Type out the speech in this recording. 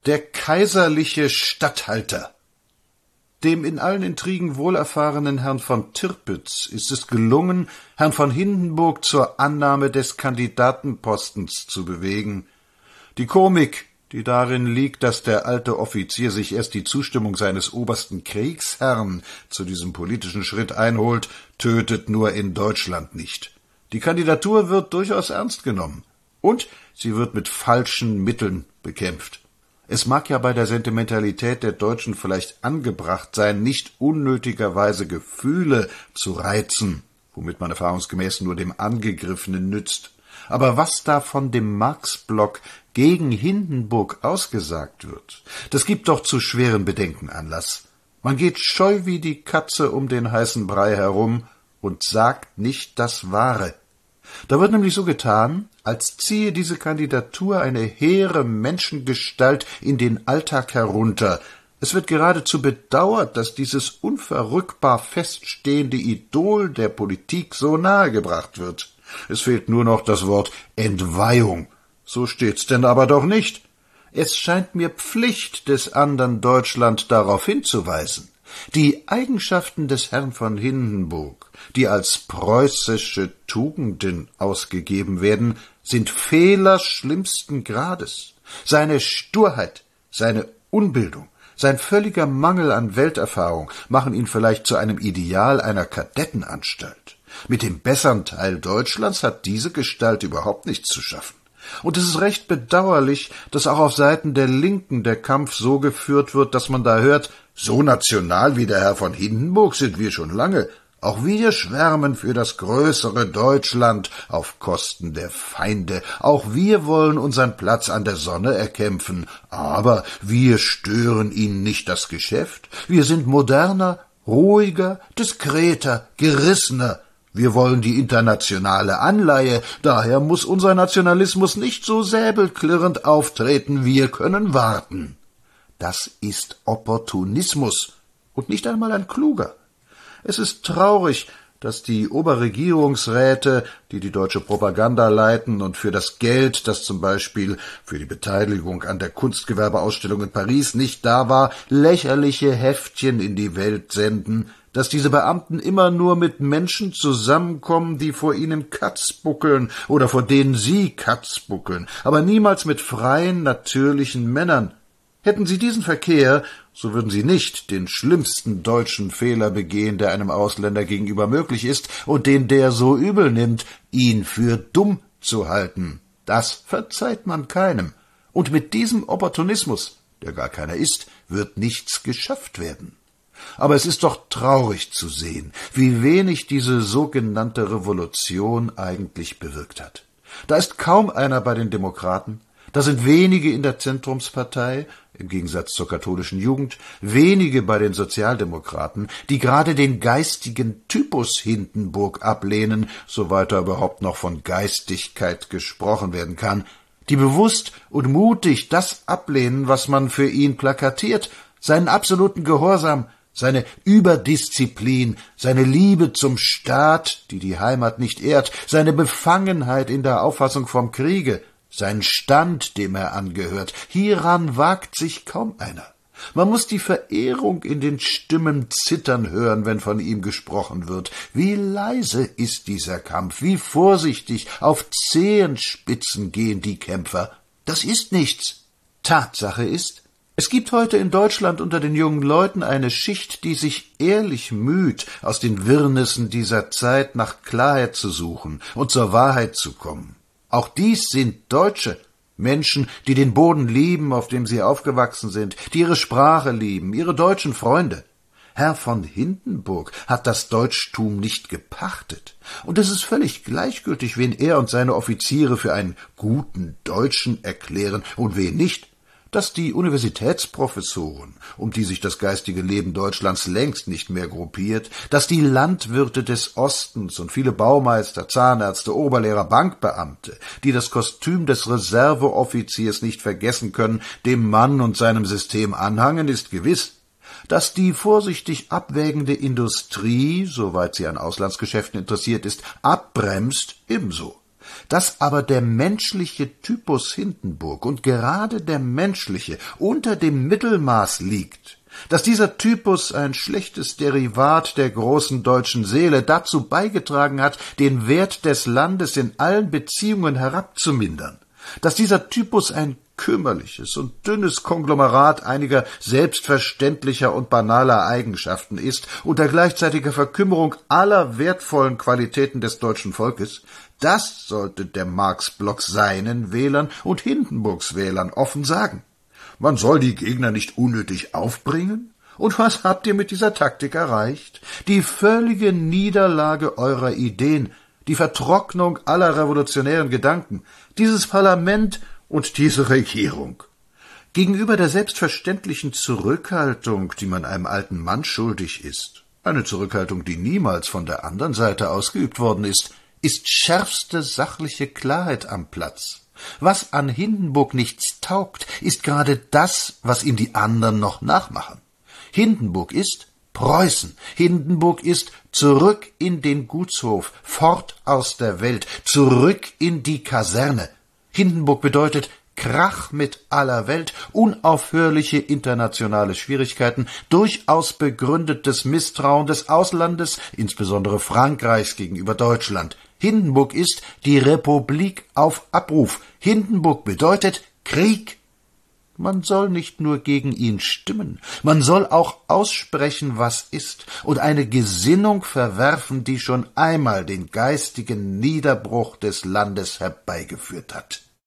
Der kaiserliche Statthalter. Dem in allen Intrigen wohlerfahrenen Herrn von Tirpitz ist es gelungen, Herrn von Hindenburg zur Annahme des Kandidatenpostens zu bewegen. Die Komik, die darin liegt, dass der alte Offizier sich erst die Zustimmung seines obersten Kriegsherrn zu diesem politischen Schritt einholt, tötet nur in Deutschland nicht. Die Kandidatur wird durchaus ernst genommen. Und sie wird mit falschen Mitteln bekämpft. Es mag ja bei der Sentimentalität der Deutschen vielleicht angebracht sein, nicht unnötigerweise Gefühle zu reizen, womit man erfahrungsgemäß nur dem Angegriffenen nützt. Aber was da von dem Marx-Block gegen Hindenburg ausgesagt wird, das gibt doch zu schweren Bedenken Anlass. Man geht scheu wie die Katze um den heißen Brei herum und sagt nicht das Wahre. Da wird nämlich so getan, als ziehe diese Kandidatur eine hehre Menschengestalt in den Alltag herunter. Es wird geradezu bedauert, dass dieses unverrückbar feststehende Idol der Politik so nahegebracht wird. Es fehlt nur noch das Wort Entweihung. So steht's denn aber doch nicht. Es scheint mir Pflicht des andern Deutschland darauf hinzuweisen. Die Eigenschaften des Herrn von Hindenburg, die als preußische Tugenden ausgegeben werden, sind Fehler schlimmsten Grades. Seine Sturheit, seine Unbildung, sein völliger Mangel an Welterfahrung machen ihn vielleicht zu einem Ideal einer Kadettenanstalt. Mit dem besseren Teil Deutschlands hat diese Gestalt überhaupt nichts zu schaffen. Und es ist recht bedauerlich, dass auch auf Seiten der Linken der Kampf so geführt wird, dass man da hört, so national wie der Herr von Hindenburg sind wir schon lange. Auch wir schwärmen für das größere Deutschland auf Kosten der Feinde. Auch wir wollen unseren Platz an der Sonne erkämpfen. Aber wir stören ihnen nicht das Geschäft. Wir sind moderner, ruhiger, diskreter, gerissener. Wir wollen die internationale Anleihe, daher muss unser Nationalismus nicht so säbelklirrend auftreten, wir können warten. Das ist Opportunismus und nicht einmal ein kluger. Es ist traurig, dass die Oberregierungsräte, die die deutsche Propaganda leiten und für das Geld, das zum Beispiel für die Beteiligung an der Kunstgewerbeausstellung in Paris nicht da war, lächerliche Heftchen in die Welt senden, dass diese Beamten immer nur mit Menschen zusammenkommen, die vor ihnen Katz buckeln oder vor denen sie Katz buckeln, aber niemals mit freien, natürlichen Männern. Hätten sie diesen Verkehr, so würden sie nicht den schlimmsten deutschen Fehler begehen, der einem Ausländer gegenüber möglich ist und den der so übel nimmt, ihn für dumm zu halten. Das verzeiht man keinem. Und mit diesem Opportunismus, der gar keiner ist, wird nichts geschafft werden. Aber es ist doch traurig zu sehen, wie wenig diese sogenannte Revolution eigentlich bewirkt hat. Da ist kaum einer bei den Demokraten, da sind wenige in der Zentrumspartei, im Gegensatz zur katholischen Jugend, wenige bei den Sozialdemokraten, die gerade den geistigen Typus Hindenburg ablehnen, soweit da überhaupt noch von Geistigkeit gesprochen werden kann, die bewusst und mutig das ablehnen, was man für ihn plakatiert, seinen absoluten Gehorsam, seine Überdisziplin, seine Liebe zum Staat, die die Heimat nicht ehrt, seine Befangenheit in der Auffassung vom Kriege, sein Stand, dem er angehört, hieran wagt sich kaum einer. Man muß die Verehrung in den Stimmen zittern hören, wenn von ihm gesprochen wird. Wie leise ist dieser Kampf, wie vorsichtig, auf Zehenspitzen gehen die Kämpfer. Das ist nichts. Tatsache ist, es gibt heute in Deutschland unter den jungen Leuten eine Schicht, die sich ehrlich müht, aus den Wirrnissen dieser Zeit nach Klarheit zu suchen und zur Wahrheit zu kommen. Auch dies sind Deutsche, Menschen, die den Boden lieben, auf dem sie aufgewachsen sind, die ihre Sprache lieben, ihre deutschen Freunde. Herr von Hindenburg hat das Deutschtum nicht gepachtet, und es ist völlig gleichgültig, wen er und seine Offiziere für einen guten Deutschen erklären und wen nicht. Dass die Universitätsprofessoren, um die sich das geistige Leben Deutschlands längst nicht mehr gruppiert, dass die Landwirte des Ostens und viele Baumeister, Zahnärzte, Oberlehrer, Bankbeamte, die das Kostüm des Reserveoffiziers nicht vergessen können, dem Mann und seinem System anhangen, ist gewiss. Dass die vorsichtig abwägende Industrie, soweit sie an Auslandsgeschäften interessiert ist, abbremst, ebenso. Dass aber der menschliche Typus Hindenburg und gerade der menschliche unter dem Mittelmaß liegt, dass dieser Typus ein schlechtes Derivat der großen deutschen Seele dazu beigetragen hat, den Wert des Landes in allen Beziehungen herabzumindern, dass dieser Typus ein kümmerliches und dünnes Konglomerat einiger selbstverständlicher und banaler Eigenschaften ist, unter gleichzeitiger Verkümmerung aller wertvollen Qualitäten des deutschen Volkes, das sollte der Marx-Block seinen Wählern und Hindenburgs Wählern offen sagen. Man soll die Gegner nicht unnötig aufbringen? Und was habt ihr mit dieser Taktik erreicht? Die völlige Niederlage eurer Ideen, die Vertrocknung aller revolutionären Gedanken, dieses Parlament und diese Regierung. Gegenüber der selbstverständlichen Zurückhaltung, die man einem alten Mann schuldig ist, eine Zurückhaltung, die niemals von der anderen Seite ausgeübt worden ist schärfste sachliche Klarheit am Platz. Was an Hindenburg nichts taugt, ist gerade das, was ihm die anderen noch nachmachen. Hindenburg ist Preußen. Hindenburg ist zurück in den Gutshof, fort aus der Welt, zurück in die Kaserne. Hindenburg bedeutet Krach mit aller Welt, unaufhörliche internationale Schwierigkeiten, durchaus begründetes Misstrauen des Auslandes, insbesondere Frankreichs gegenüber Deutschland. Hindenburg ist die Republik auf Abruf. Hindenburg bedeutet Krieg. Man soll nicht nur gegen ihn stimmen, man soll auch aussprechen, was ist, und eine Gesinnung verwerfen, die schon einmal den geistigen Niederbruch des Landes herbeigeführt hat.